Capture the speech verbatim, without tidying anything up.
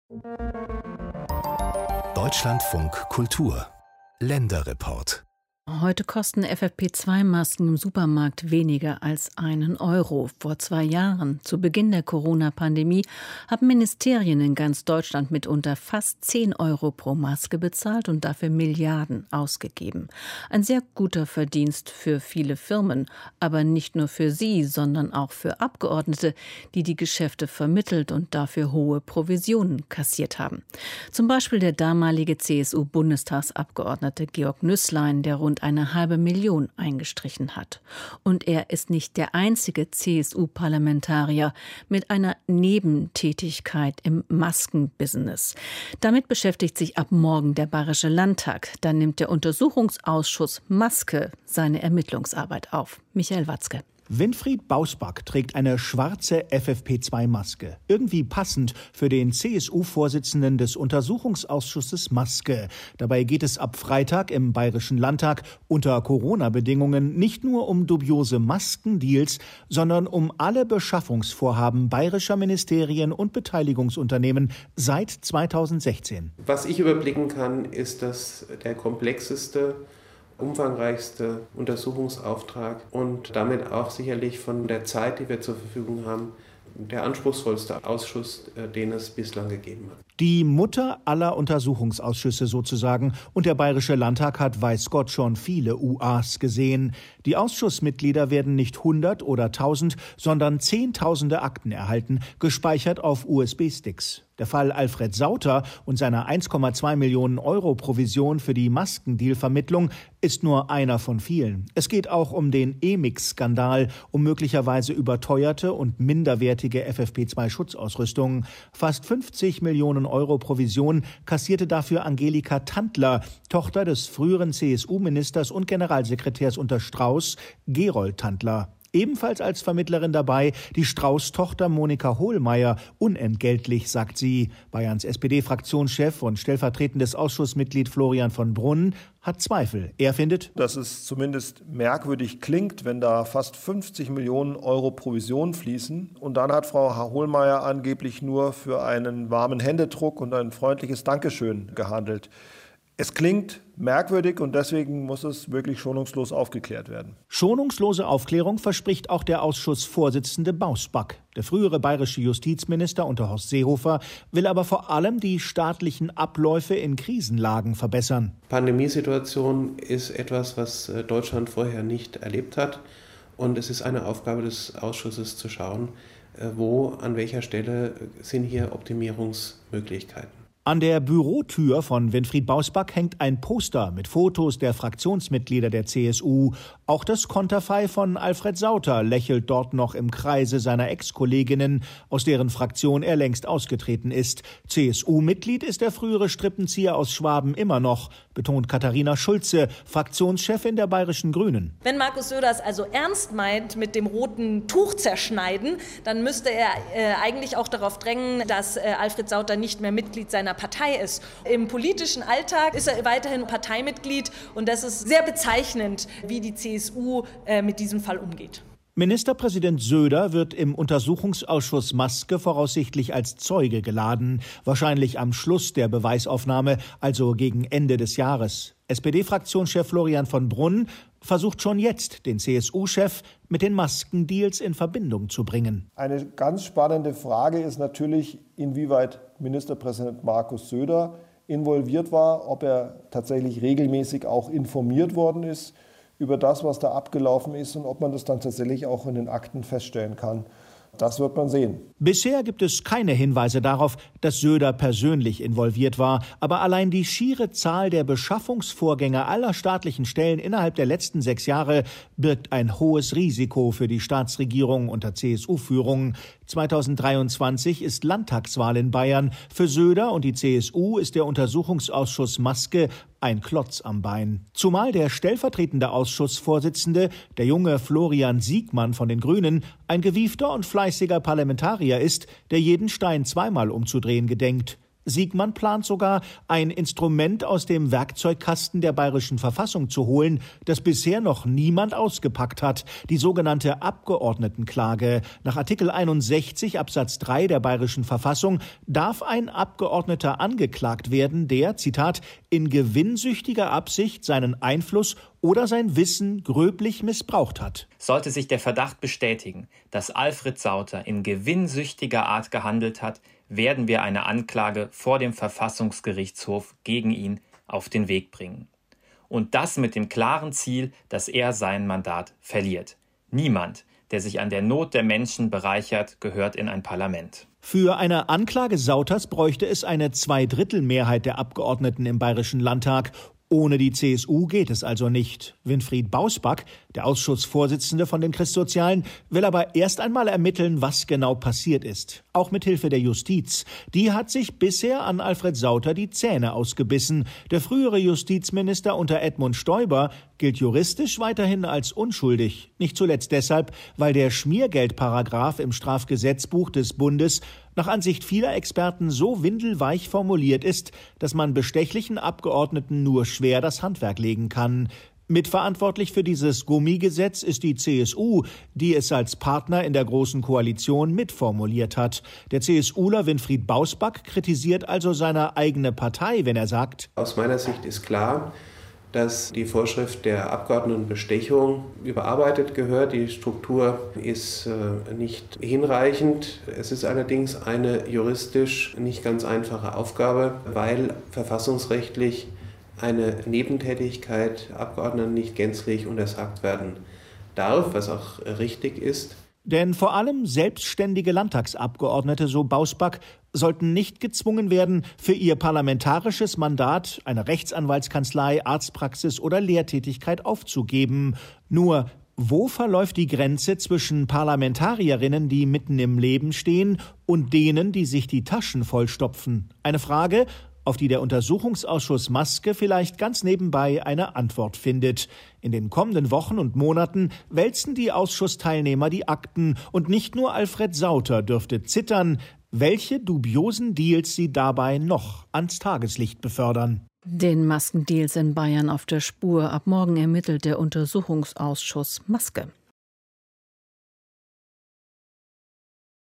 Deutschlandfunk Kultur Länderreport. Heute kosten F F P zwei Masken im Supermarkt weniger als einen Euro. Vor zwei Jahren, zu Beginn der Corona-Pandemie, haben Ministerien in ganz Deutschland mitunter fast zehn Euro pro Maske bezahlt und dafür Milliarden ausgegeben. Ein sehr guter Verdienst für viele Firmen, aber nicht nur für sie, sondern auch für Abgeordnete, die die Geschäfte vermittelt und dafür hohe Provisionen kassiert haben. Zum Beispiel der damalige C S U-Bundestagsabgeordnete Georg Nüßlein, der rund eine halbe Million eingestrichen hat. Und er ist nicht der einzige C S U-Parlamentarier mit einer Nebentätigkeit im Maskenbusiness. Damit beschäftigt sich ab morgen der Bayerische Landtag. Dann nimmt der Untersuchungsausschuss Maske seine Ermittlungsarbeit auf. Michael Watzke. Winfried Bausback trägt eine schwarze F F P zwei Maske. Irgendwie passend für den C S U-Vorsitzenden des Untersuchungsausschusses Maske. Dabei geht es ab Freitag im Bayerischen Landtag unter Corona-Bedingungen nicht nur um dubiose Maskendeals, sondern um alle Beschaffungsvorhaben bayerischer Ministerien und Beteiligungsunternehmen seit zweitausendsechzehn. Was ich überblicken kann, ist, dass der komplexeste, umfangreichste Untersuchungsauftrag und damit auch sicherlich von der Zeit, die wir zur Verfügung haben, der anspruchsvollste Ausschuss, den es bislang gegeben hat. Die Mutter aller Untersuchungsausschüsse sozusagen. Und der Bayerische Landtag hat weiß Gott schon viele U As gesehen. Die Ausschussmitglieder werden nicht hundert oder tausend, sondern zehntausende Akten erhalten, gespeichert auf U S B-Sticks. Der Fall Alfred Sauter und seiner eins Komma zwei Millionen Euro Provision für die Maskendeal-Vermittlung ist nur einer von vielen. Es geht auch um den E-Mix-Skandal, um möglicherweise überteuerte und minderwertige F F P zwei Schutzausrüstung. Fast fünfzig Millionen Euro Provision kassierte dafür Angelika Tandler, Tochter des früheren C S U-Ministers und Generalsekretärs unter Strauß, Gerold Tandler. Ebenfalls als Vermittlerin dabei die Strauß-Tochter Monika Hohlmeier, unentgeltlich, sagt sie. Bayerns S P D-Fraktionschef und stellvertretendes Ausschussmitglied Florian von Brunn hat Zweifel. Er findet, dass es zumindest merkwürdig klingt, wenn da fast fünfzig Millionen Euro Provision fließen. Und dann hat Frau Hohlmeier angeblich nur für einen warmen Händedruck und ein freundliches Dankeschön gehandelt. Es klingt merkwürdig und deswegen muss es wirklich schonungslos aufgeklärt werden. Schonungslose Aufklärung verspricht auch der Ausschussvorsitzende Bausback. Der frühere bayerische Justizminister unter Horst Seehofer will aber vor allem die staatlichen Abläufe in Krisenlagen verbessern. Pandemiesituation ist etwas, was Deutschland vorher nicht erlebt hat. Und es ist eine Aufgabe des Ausschusses zu schauen, wo, an welcher Stelle sind hier Optimierungsmöglichkeiten. An der Bürotür von Winfried Bausback hängt ein Poster mit Fotos der Fraktionsmitglieder der C S U. Auch das Konterfei von Alfred Sauter lächelt dort noch im Kreise seiner Ex-Kolleginnen, aus deren Fraktion er längst ausgetreten ist. C S U-Mitglied ist der frühere Strippenzieher aus Schwaben immer noch, betont Katharina Schulze, Fraktionschefin der Bayerischen Grünen. Wenn Markus Söder es also ernst meint mit dem roten Tuch zerschneiden, dann müsste er äh, eigentlich auch darauf drängen, dass äh, Alfred Sauter nicht mehr Mitglied seiner Partei ist. Im politischen Alltag ist er weiterhin Parteimitglied und das ist sehr bezeichnend, wie die C S U äh, mit diesem Fall umgeht. Ministerpräsident Söder wird im Untersuchungsausschuss Maske voraussichtlich als Zeuge geladen, wahrscheinlich am Schluss der Beweisaufnahme, also gegen Ende des Jahres. S P D-Fraktionschef Florian von Brunn versucht schon jetzt, den C S U-Chef mit den Maskendeals in Verbindung zu bringen. Eine ganz spannende Frage ist natürlich, inwieweit Ministerpräsident Markus Söder involviert war, ob er tatsächlich regelmäßig auch informiert worden ist über das, was da abgelaufen ist und ob man das dann tatsächlich auch in den Akten feststellen kann. Das wird man sehen. Bisher gibt es keine Hinweise darauf, dass Söder persönlich involviert war. Aber allein die schiere Zahl der Beschaffungsvorgänge aller staatlichen Stellen innerhalb der letzten sechs Jahre birgt ein hohes Risiko für die Staatsregierung unter C S U-Führung. zweitausenddreiundzwanzig ist Landtagswahl in Bayern. Für Söder und die C S U ist der Untersuchungsausschuss Maske ein Klotz am Bein. Zumal der stellvertretende Ausschussvorsitzende, der junge Florian Siegmann von den Grünen, ein gewiefter und fleißiger Parlamentarier ist, der jeden Stein zweimal umzudrehen gedenkt. Siegmann plant sogar, ein Instrument aus dem Werkzeugkasten der Bayerischen Verfassung zu holen, das bisher noch niemand ausgepackt hat, die sogenannte Abgeordnetenklage. Nach Artikel einundsechzig Absatz drei der Bayerischen Verfassung darf ein Abgeordneter angeklagt werden, der, Zitat, in gewinnsüchtiger Absicht seinen Einfluss oder sein Wissen gröblich missbraucht hat. Sollte sich der Verdacht bestätigen, dass Alfred Sauter in gewinnsüchtiger Art gehandelt hat, werden wir eine Anklage vor dem Verfassungsgerichtshof gegen ihn auf den Weg bringen. Und das mit dem klaren Ziel, dass er sein Mandat verliert. Niemand, der sich an der Not der Menschen bereichert, gehört in ein Parlament. Für eine Anklage Sauters bräuchte es eine Zweidrittelmehrheit der Abgeordneten im Bayerischen Landtag. Ohne die C S U geht es also nicht. Winfried Bausback, der Ausschussvorsitzende von den Christsozialen, will aber erst einmal ermitteln, was genau passiert ist. Auch mit Hilfe der Justiz. Die hat sich bisher an Alfred Sauter die Zähne ausgebissen. Der frühere Justizminister unter Edmund Stoiber gilt juristisch weiterhin als unschuldig. Nicht zuletzt deshalb, weil der Schmiergeldparagraph im Strafgesetzbuch des Bundes nach Ansicht vieler Experten so windelweich formuliert ist, dass man bestechlichen Abgeordneten nur schwer das Handwerk legen kann. Mitverantwortlich für dieses Gummigesetz ist die C S U, die es als Partner in der Großen Koalition mitformuliert hat. Der CSUler Winfried Bausback kritisiert also seine eigene Partei, wenn er sagt: Aus meiner Sicht ist klar, dass die Vorschrift der Abgeordnetenbestechung überarbeitet gehört. Die Struktur ist äh, nicht hinreichend. Es ist allerdings eine juristisch nicht ganz einfache Aufgabe, weil verfassungsrechtlich eine Nebentätigkeit Abgeordneten nicht gänzlich untersagt werden darf, was auch richtig ist. Denn vor allem selbstständige Landtagsabgeordnete, so Bausback, sollten nicht gezwungen werden, für ihr parlamentarisches Mandat eine Rechtsanwaltskanzlei, Arztpraxis oder Lehrtätigkeit aufzugeben. Nur, wo verläuft die Grenze zwischen Parlamentarierinnen, die mitten im Leben stehen, und denen, die sich die Taschen vollstopfen? Eine Frage, auf die der Untersuchungsausschuss Maske vielleicht ganz nebenbei eine Antwort findet. In den kommenden Wochen und Monaten wälzen die Ausschussteilnehmer die Akten und nicht nur Alfred Sauter dürfte zittern, welche dubiosen Deals sie dabei noch ans Tageslicht befördern. Den Maskendeals in Bayern auf der Spur. Ab morgen ermittelt der Untersuchungsausschuss Maske.